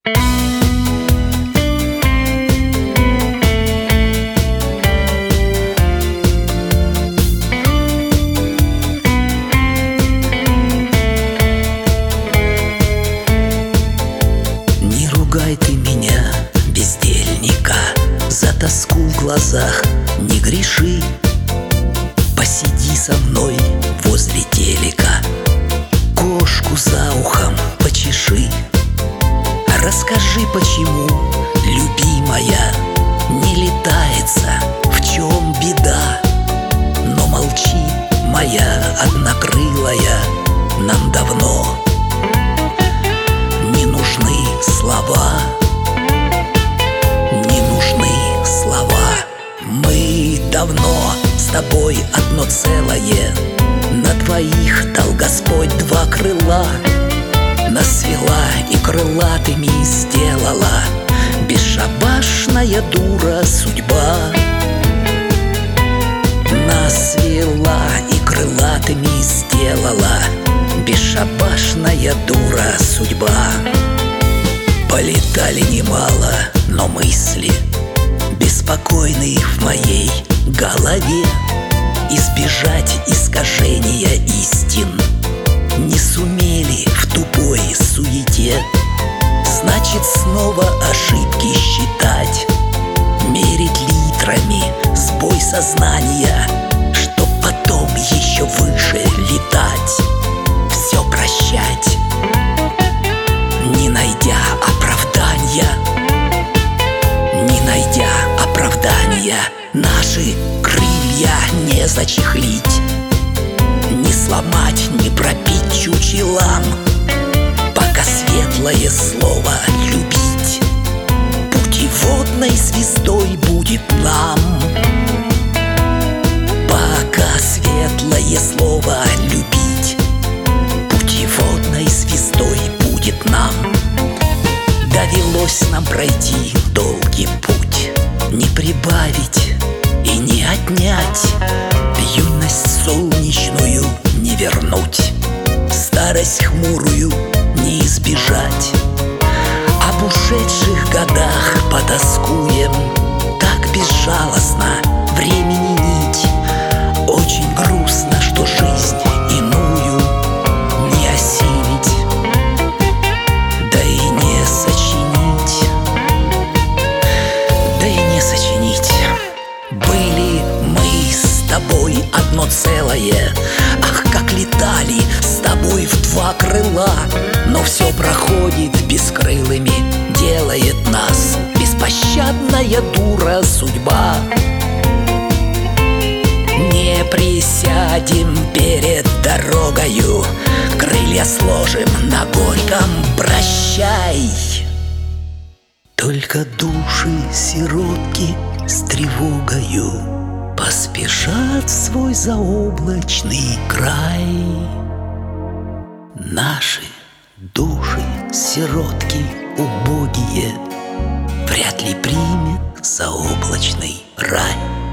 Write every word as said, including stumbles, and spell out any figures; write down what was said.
Не ругай ты меня, бездельника, за тоску в глазах не греши. Посиди со мной возле телека, кошку за ухом почеши. Расскажи, почему, любимая, не летается, в чем беда. Но молчи, моя однокрылая, нам давно не нужны слова. Не нужны слова. Мы давно с тобой одно целое, на двоих дал Господь два крыла. Нас свела и крылатыми сделала бесшабашная дура судьба. Нас свела и крылатыми сделала бесшабашная дура судьба. Полетали немало, но мысли беспокойные в моей голове. Избежать искажения истин не сумели в тупой суете. Значит, снова ошибки считать, мерить литрами сбой сознания, чтоб потом еще выше летать. Все прощать, не найдя оправдания. Не найдя оправдания, наши крылья не зачехлить, не сломать, не пропить чучелам, пока светлое слово любить путеводной звездой будет нам. Пока светлое слово любить путеводной звездой будет нам. Довелось нам пройти долгий путь, не прибавить и не отнять. Юность солнечную не вернуть, старость хмурую не избежать. Об ушедших годах потоскуем, так безжалостно времени нить. Очень грустно, что жизнь иную не осилить, да и не сочинить, да и не сочинить. Были мы с тобой одно целое, ах, как летали с тобой в два крыла. Но все проходит бескрылыми, делает нас беспощадная дура судьба. Не присядем перед дорогою, крылья сложим на горьком прощай. Только души сиротки с тревогою поспешат в свой заоблачный край. Наши души сиротки убогие вряд ли примет заоблачный рай.